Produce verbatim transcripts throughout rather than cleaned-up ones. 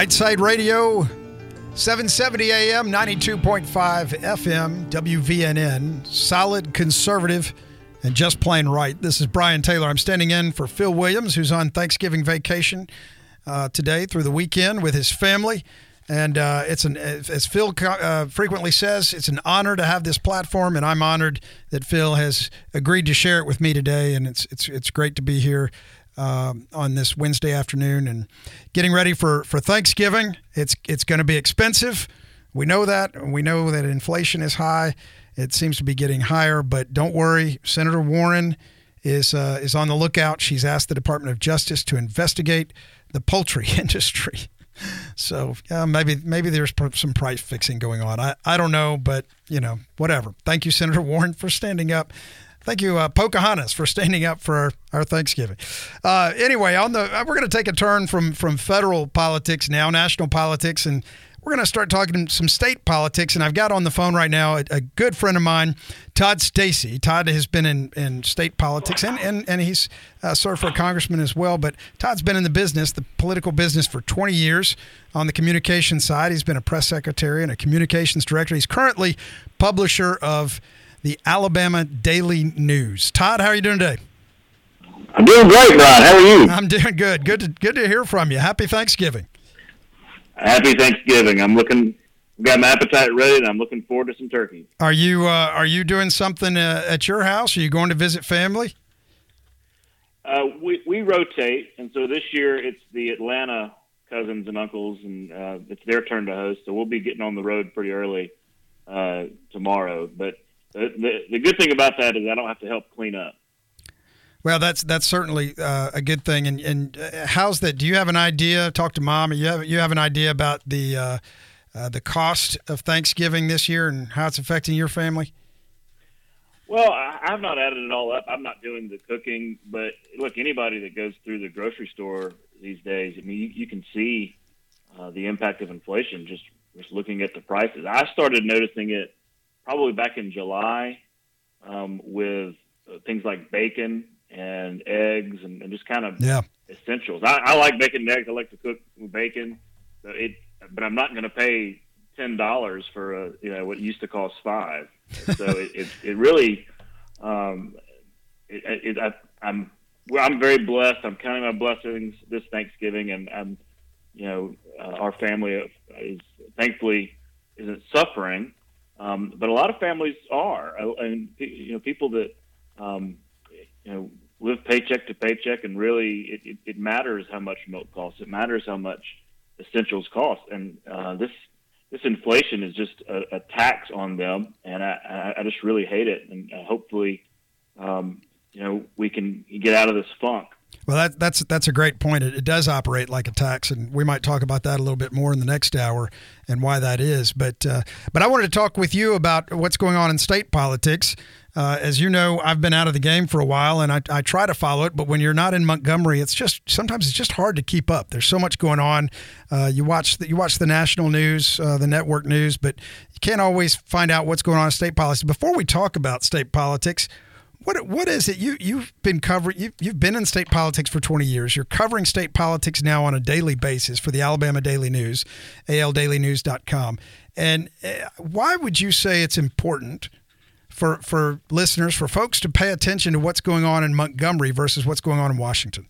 Right Side Radio, seven seventy A M, ninety-two point five F M, W V N N, solid, conservative, and just plain right. This is Brian Taylor. I'm standing in for Phil Williams, who's on Thanksgiving vacation uh, today through the weekend with his family. And uh, it's an, as Phil uh, frequently says, it's an honor to have this platform, and I'm honored that Phil has agreed to share it with me today. And it's it's it's great to be here um, on this Wednesday afternoon and getting ready for, for Thanksgiving. It's it's going to be expensive. We know that. We know that inflation is high. It seems to be getting higher, but don't worry. Senator Warren is uh, is on the lookout. She's asked the Department of Justice to investigate the poultry industry. So yeah, maybe maybe there's some price fixing going on. I, I don't know, but, you know, whatever. Thank you, Senator Warren, for standing up. Thank you, uh, Pocahontas, for standing up for our, our Thanksgiving. Uh, anyway, on the we're going to take a turn from from federal politics now, national politics, and we're going to start talking some state politics. And I've got on the phone right now a, a good friend of mine, Todd Stacy. Todd has been in, in state politics, and, and, and he's uh, served for a congressman as well. But Todd's been in the business, the political business, for twenty years on the communications side. He's been a press secretary and a communications director. He's currently publisher of the Alabama Daily News. Todd, how are you doing today? I'm doing great, Brian. How are you? I'm doing good. Good to, good to hear from you. Happy Thanksgiving. Happy Thanksgiving. I'm looking, got my appetite ready, and I'm looking forward to some turkey. Are you uh, are you doing something uh, at your house? Are you going to visit family? Uh, we we rotate, and so this year it's the Atlanta cousins and uncles, and uh, it's their turn to host. So we'll be getting on the road pretty early uh, tomorrow. But the, the the good thing about that is I don't have to help clean up. Well, that's that's certainly uh, a good thing. And, and how's that? Do you have an idea? Talk to Mom. You have you have an idea about the uh, uh, the cost of Thanksgiving this year and how it's affecting your family? Well, I, I've not added it all up. I'm not doing the cooking, but look, anybody that goes through the grocery store these days, I mean, you, you can see uh, the impact of inflation just just looking at the prices. I started noticing it probably back in July um, with things like bacon and eggs and, and just kind of yeah. essentials. I, I like bacon and eggs. I like to cook with bacon, so it, but I'm not going to pay ten dollars for a, you know, what used to cost five. So it, it, it really, um, it, it, I, I'm, well, I'm very blessed. I'm counting my blessings this Thanksgiving, and I'm, you know, uh, our family is thankfully isn't suffering, um, but a lot of families are, and you know, people that, um, you know, live paycheck to paycheck, and really it, it, it matters how much milk costs. It matters how much essentials cost. And uh, this this inflation is just a, a tax on them, and I, I just really hate it. And uh, hopefully, um, you know, we can get out of this funk. Well, that, that's that's a great point. It, it does operate like a tax, and we might talk about that a little bit more in the next hour and why that is. But uh, but I wanted to talk with you about what's going on in state politics. Uh, as you know, I've been out of the game for a while, and I, I try to follow it. But when you're not in Montgomery, it's just sometimes it's just hard to keep up. There's so much going on. Uh, you watch the, you watch the national news, uh, the network news, but you can't always find out what's going on in state policy. Before we talk about state politics, what what is it you you've been covering? You, you've been in state politics for twenty years. You're covering state politics now on a daily basis for the Alabama Daily News, A L daily news dot com. And uh, why would you say it's important for for listeners, for folks to pay attention to what's going on in Montgomery versus what's going on in Washington?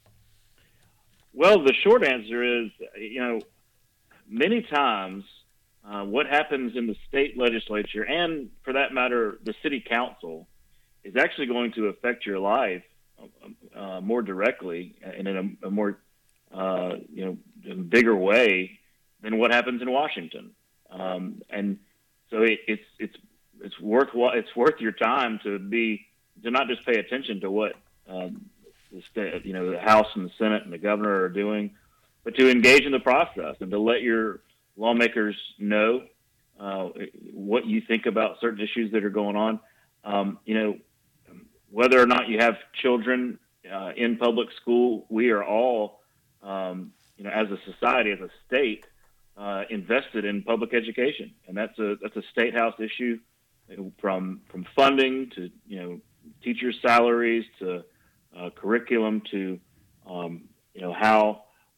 Well, the short answer is, you know, many times uh, what happens in the state legislature, and for that matter, the city council, is actually going to affect your life uh, more directly and in a, a more, uh, you know, bigger way than what happens in Washington. Um, and so it, it's it's it's worth it's worth your time to be to not just pay attention to what um, the state, you know, the House and the Senate and the governor are doing, but to engage in the process and to let your lawmakers know uh, what you think about certain issues that are going on. Um, you know, whether or not you have children uh, in public school, we are all, um, you know, as a society, as a state, uh, invested in public education, and that's a that's a state house issue, from from funding to, you know, teachers' salaries to uh, curriculum to um, you know, how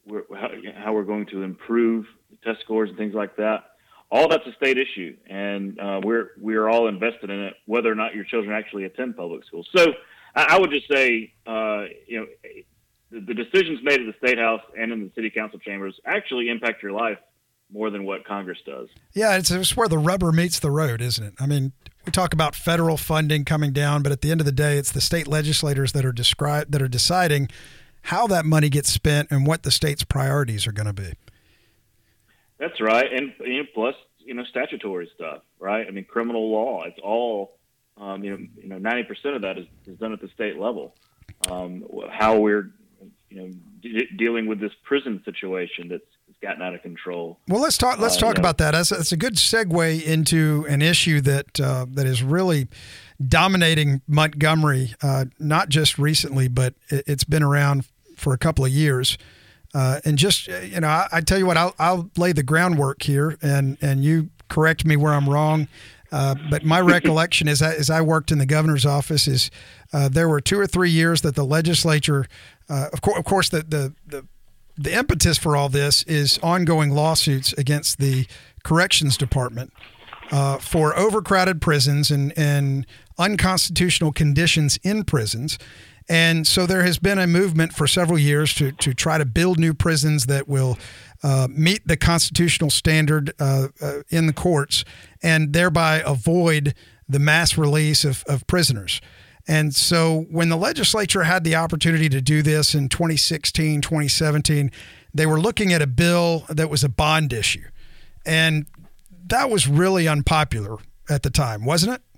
we're, how, how we're going to improve test scores and things like that. All that's a state issue, and uh, we're we're all invested in it, whether or not your children actually attend public schools. So I, I would just say, uh, you know, the, the decisions made at the State House and in the City Council chambers actually impact your life more than what Congress does. Yeah, it's, it's where the rubber meets the road, isn't it? I mean, we talk about federal funding coming down, but at the end of the day, it's the state legislators that are describe that are deciding how that money gets spent and what the state's priorities are going to be. That's right, and you know, plus you know statutory stuff, right? I mean, criminal law. It's all um, you know. You know, ninety percent of that is, is done at the state level. Um, how we're you know de- dealing with this prison situation that's gotten out of control. Well, let's talk. Let's uh, talk you know, about that. That's, that's a good segue into an issue that uh, that is really dominating Montgomery, uh, not just recently, but it, it's been around for a couple of years. Uh, and just, you know, I, I tell you what, I'll, I'll lay the groundwork here, and, and you correct me where I'm wrong. Uh, but my recollection is, as I worked in the governor's office, is uh, there were two or three years that the legislature, uh, of, co- of course, the, the the the impetus for all this is ongoing lawsuits against the corrections department uh, for overcrowded prisons and, and unconstitutional conditions in prisons. And so there has been a movement for several years to to try to build new prisons that will uh, meet the constitutional standard uh, uh, in the courts and thereby avoid the mass release of, of prisoners. And so when the legislature had the opportunity to do this in twenty sixteen, twenty seventeen, they were looking at a bill that was a bond issue. And that was really unpopular at the time, wasn't it?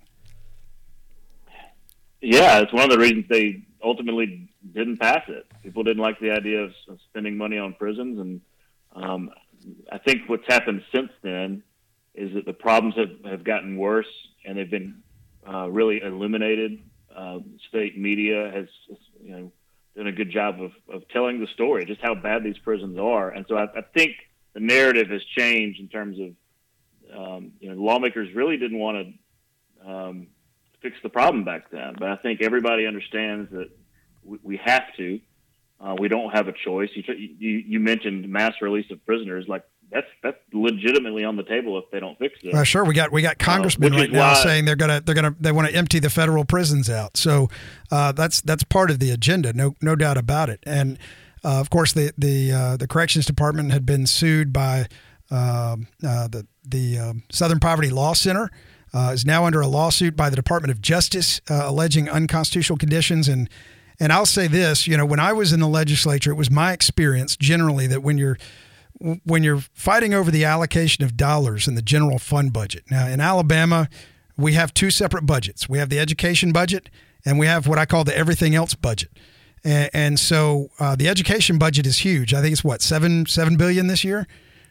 Yeah, it's one of the reasons they ultimately didn't pass it. People didn't like the idea of spending money on prisons, and um, I think what's happened since then is that the problems have, have gotten worse, and they've been uh, really illuminated. Uh, state media has, you know, done a good job of, of telling the story, just how bad these prisons are, and so I, I think the narrative has changed in terms of, um, you know, lawmakers really didn't want to um, fix the problem back then. But I think everybody understands that we, we have to. Uh, we don't have a choice. You, you you mentioned mass release of prisoners. Like that's that's legitimately on the table if they don't fix it. Uh, sure, we got we got congressmen uh, right now why, saying they're gonna they're gonna they want to empty the federal prisons out. So uh, that's that's part of the agenda. No no doubt about it. And uh, of course the the uh, the corrections department had been sued by uh, uh, the the um, Southern Poverty Law Center. Uh, is now under a lawsuit by the Department of Justice uh, alleging unconstitutional conditions. And and I'll say this, you know, when I was in the legislature, it was my experience generally that when you're when you're fighting over the allocation of dollars in the general fund budget. Now, in Alabama, we have two separate budgets. We have the education budget, and we have what I call the everything else budget. And, and so uh, the education budget is huge. I think it's what seven seven billion this year.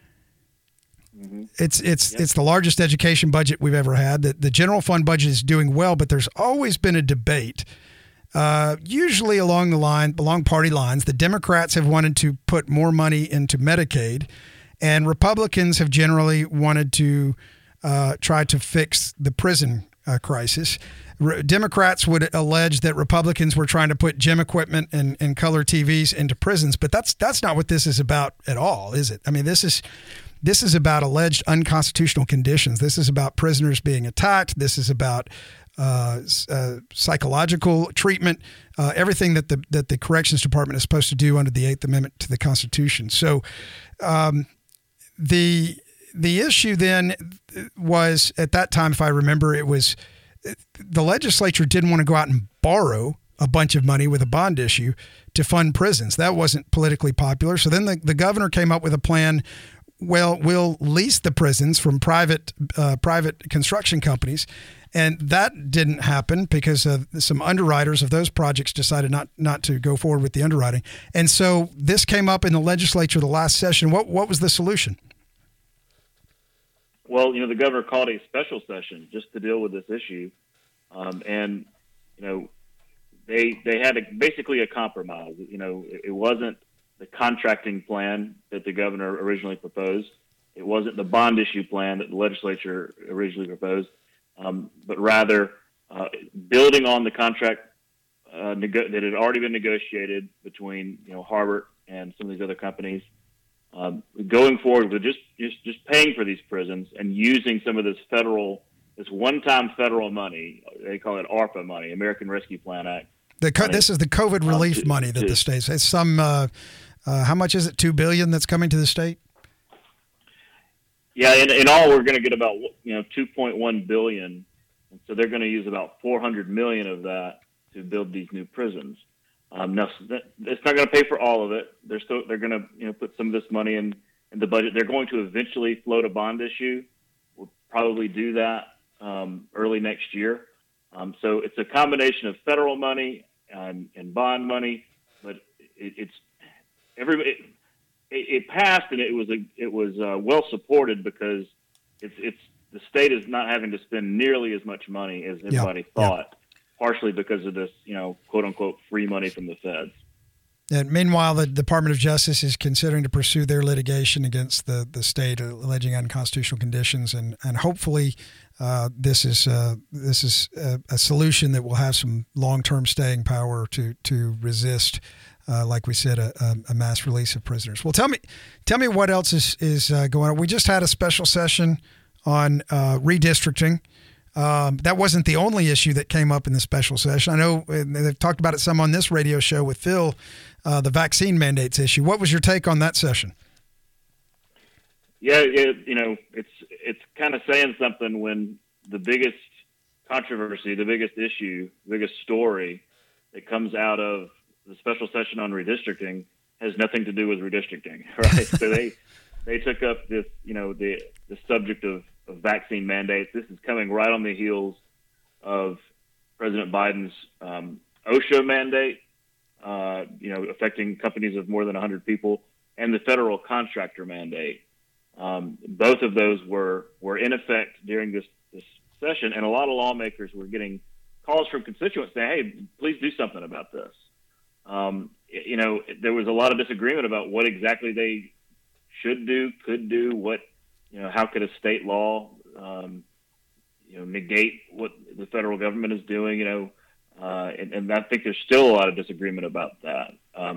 Mm-hmm. It's it's yep. it's the largest education budget we've ever had. The, the general fund budget is doing well, but there's always been a debate, uh, usually along the line, along party lines. The Democrats have wanted to put more money into Medicaid, and Republicans have generally wanted to uh, try to fix the prison uh, crisis. Re- Democrats would allege that Republicans were trying to put gym equipment and, and color T Vs into prisons, but that's that's not what this is about at all, is it? I mean, this is. This is about alleged unconstitutional conditions. This is about prisoners being attacked. This is about uh, uh, psychological treatment, uh, everything that the that the Corrections Department is supposed to do under the Eighth Amendment to the Constitution. So um, the the issue then was, at that time, if I remember, it was the legislature didn't want to go out and borrow a bunch of money with a bond issue to fund prisons. That wasn't politically popular. So then the, the governor came up with a plan. Well, we'll lease the prisons from private uh, private construction companies, and that didn't happen because uh, some underwriters of those projects decided not not to go forward with the underwriting. And so this came up in the legislature the last session. What what was the solution? Well, you know, the governor called a special session just to deal with this issue, um, and you know, they they had a, basically a compromise. You know, it, it wasn't the contracting plan that the governor originally proposed. It wasn't the bond issue plan that the legislature originally proposed, um, but rather uh, building on the contract uh, nego- that had already been negotiated between, you know, Harbert and some of these other companies um, going forward with just, just just paying for these prisons and using some of this federal, this one-time federal money. They call it ARPA money, American Rescue Plan Act. The co- this is the COVID relief um, to, money that to, the states. It's some. Uh, uh, how much is it? Two billion that's coming to the state. Yeah, in, in all, we're going to get about you know two point one billion, and so they're going to use about four hundred million of that to build these new prisons. Um, now, it's not going to pay for all of it. They're still they're going to you know put some of this money in, in the budget. They're going to eventually float a bond issue. We'll probably do that um, early next year. Um, so it's a combination of federal money and, and bond money, but it, it's everybody. It, it passed and it was a, it was uh, well supported because it's it's the state is not having to spend nearly as much money as everybody yeah. thought. Yeah. Partially because of this, you know, quote unquote, free money from the feds. And meanwhile, the Department of Justice is considering to pursue their litigation against the, the state, alleging unconstitutional conditions, and and hopefully uh, this is uh, this is a, a solution that will have some long term staying power to to resist, uh, like we said, a, a mass release of prisoners. Well, tell me, tell me what else is is uh, going on. We just had a special session on uh, redistricting. Um, that wasn't the only issue that came up in the special session. I know they've talked about it some on this radio show with Phil, uh, the vaccine mandates issue. What was your take on that session? Yeah, it, you know, it's it's kind of saying something when the biggest controversy, the biggest issue, the biggest story that comes out of the special session on redistricting has nothing to do with redistricting, right? So they they took up this, you know, the the subject of of vaccine mandates. This is coming right on the heels of President Biden's um, OSHA mandate, uh, you know, affecting companies of more than one hundred people, and the federal contractor mandate. Um, both of those were, were in effect during this, this session, and a lot of lawmakers were getting calls from constituents saying, hey, please do something about this. Um, you know, there was a lot of disagreement about what exactly they should do, could do, what You know, how could a state law, um, you know, negate what the federal government is doing? You know, uh, and, and I think there's still a lot of disagreement about that. Um,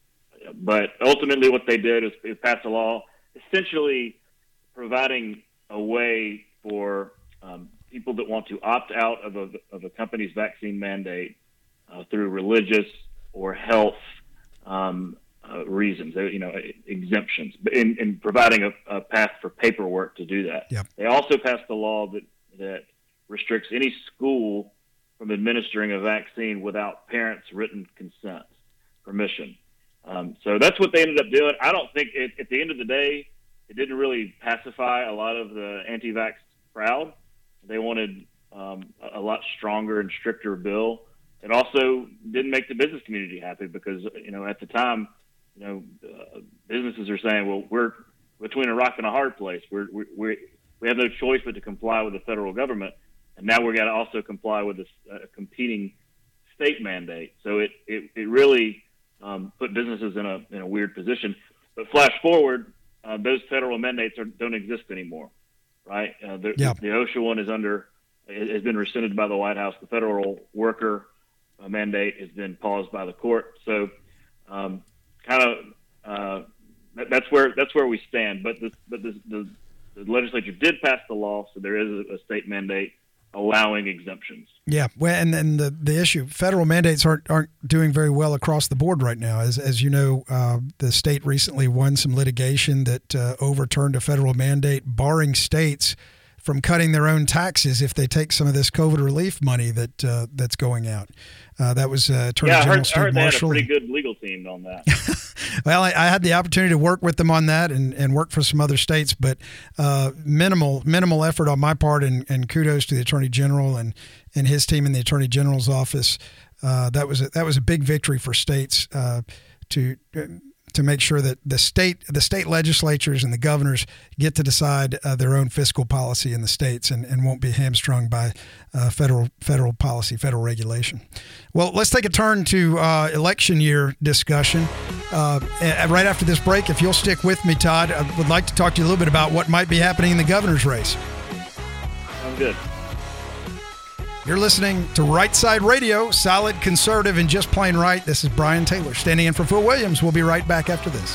but ultimately, what they did is, is pass a law, essentially providing a way for um, people that want to opt out of a of a company's vaccine mandate uh, through religious or health Um, Uh, reasons, you know, exemptions, in, in providing a, a path for paperwork to do that. Yep. They also passed a law that, that restricts any school from administering a vaccine without parents' written consent, permission. Um, so that's what they ended up doing. I don't think, it, at the end of the day, it didn't really pacify a lot of the anti-vax crowd. They wanted um, a lot stronger and stricter bill. It also didn't make the business community happy because, you know, at the time, you know, uh, businesses are saying, well, we're between a rock and a hard place. We're, we're, we have no choice but to comply with the federal government. And now we're going to also comply with this uh, competing state mandate. So it, it, it really um, put businesses in a, in a weird position. But flash forward, uh, those federal mandates are, don't exist anymore, right? Uh, the, yeah. the OSHA one is under, has been rescinded by the White House. The federal worker uh, mandate has been paused by the court. So, um, kind of uh, that's where that's where we stand. But the but the, the, the legislature did pass the law, so there is a, a state mandate allowing exemptions. Yeah, well, and then the the issue, federal mandates aren't aren't doing very well across the board right now. As as you know, uh, the state recently won some litigation that uh, overturned a federal mandate barring states from cutting their own taxes if they take some of this COVID relief money that uh, that's going out. Uh, that was uh, Attorney yeah, I General heard, Steve I heard they Marshall. had a pretty good legal team on that. Well, I, I had the opportunity to work with them on that and, and work for some other states, but uh, minimal minimal effort on my part, and, and kudos to the Attorney General and, and his team in the Attorney General's office. Uh, that was a, that was a big victory for states uh, to to make sure that the state the state legislatures and the governors get to decide uh, their own fiscal policy in the states and, and won't be hamstrung by uh, federal federal policy, federal regulation. Well, let's take a turn to uh, election year discussion. Uh, right after this break, if you'll stick with me, Todd, I would like to talk to you a little bit about what might be happening in the governor's race. Sounds good. You're listening to Right Side Radio, solid, conservative, and just plain right. This is Brian Taylor standing in for Phil Williams. We'll be right back after this.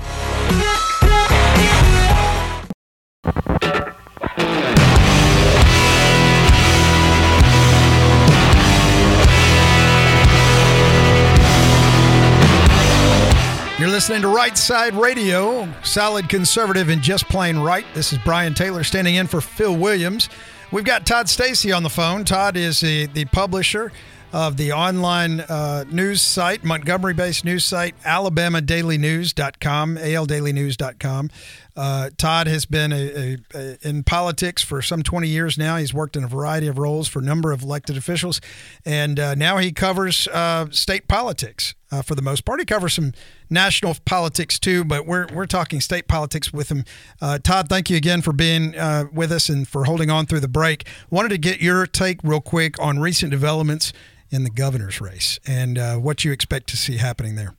You're listening to Right Side Radio, solid, conservative, and just plain right. This is Brian Taylor standing in for Phil Williams. We've got Todd Stacy on the phone. Todd is the, the publisher of the online uh, news site, Montgomery-based news site, alabama daily news dot com, a l daily news dot com. Uh, Todd has been a, a, a, in politics for some twenty years now. He's worked in a variety of roles for a number of elected officials, and uh, now he covers uh, state politics uh, for the most part. He covers some national politics too, but we're we're talking state politics with him. Uh, Todd, thank you again for being uh, with us and for holding on through the break. Wanted to get your take real quick on recent developments in the governor's race and uh, what you expect to see happening there.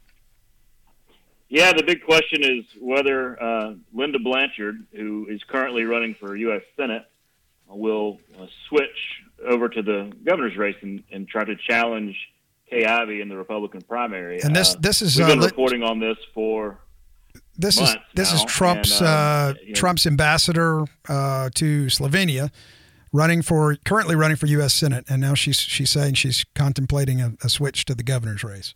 Yeah, the big question is whether uh, Linda Blanchard, who is currently running for U S Senate, will uh, switch over to the governor's race and, and try to challenge Kay Ivey in the Republican primary. And this uh, this is we've been uh, reporting on this for this months is this now, is Trump's and, uh, uh, you know, Trump's ambassador uh, to Slovenia, running for currently running for U S Senate, and now she's she's saying she's contemplating a, a switch to the governor's race.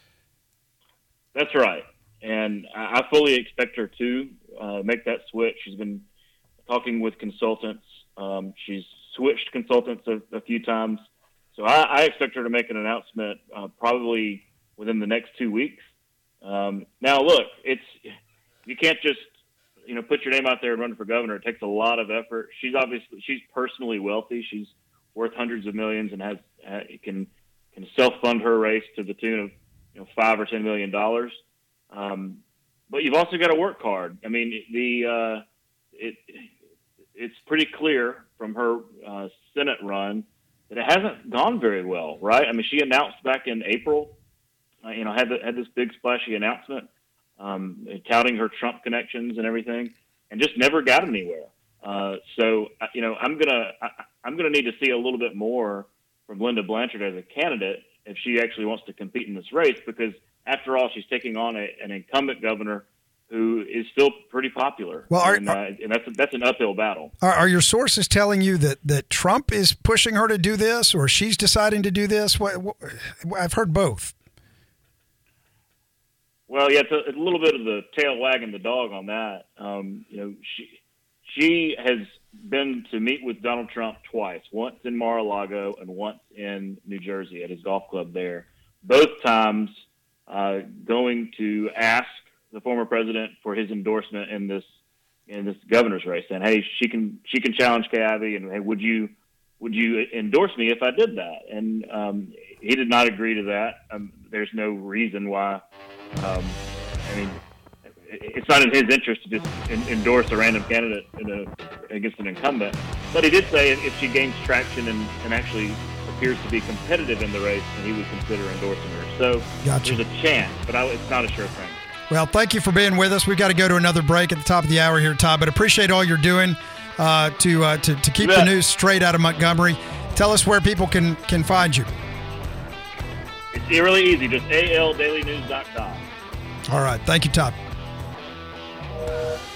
That's right. And I fully expect her to uh, make that switch. She's been talking with consultants. Um, she's switched consultants a, a few times. So I, I expect her to make an announcement uh, probably within the next two weeks. Um, now, look, it's you can't just you know put your name out there and run for governor. It takes a lot of effort. She's obviously she's personally wealthy. She's worth hundreds of millions and has uh, can can self fund her race to the tune of you know five or ten million dollars. Um, but you've also got to work hard. I mean, the uh, it it's pretty clear from her uh, Senate run that it hasn't gone very well, right? I mean, she announced back in April, uh, you know, had the, had this big splashy announcement, um, touting her Trump connections and everything, and just never got anywhere. Uh, so, you know, I'm gonna I, I'm gonna need to see a little bit more from Linda Blanchard as a candidate if she actually wants to compete in this race, because after all, she's taking on a, an incumbent governor who is still pretty popular. Well, are, and, uh, and that's that's an uphill battle. Are, are your sources telling you that, that Trump is pushing her to do this, or she's deciding to do this? What, what, I've heard both. Well, yeah, it's a, it's a little bit of the tail wagging the dog on that. Um, you know, she she has been to meet with Donald Trump twice, once in Mar-a-Lago and once in New Jersey at his golf club there. Both times uh, going to ask the former president for his endorsement in this in this governor's race, and hey, she can she can challenge Kay Ivey, and hey, would you would you endorse me if I did that? And um, he did not agree to that. Um, there's no reason why. Um, I mean, it's not in his interest to just in, endorse a random candidate in a, against an incumbent. But he did say if she gains traction and, and actually appears to be competitive in the race, then he would consider endorsing her. So gotcha. There's a chance, but I, it's not a sure thing. Well, thank you for being with us. We've got to go to another break at the top of the hour here, Todd, but appreciate all you're doing uh, to, uh, to to keep the news straight out of Montgomery. Tell us where people can, can find you. It's really easy, just a l daily news dot com. All right. Thank you, Todd.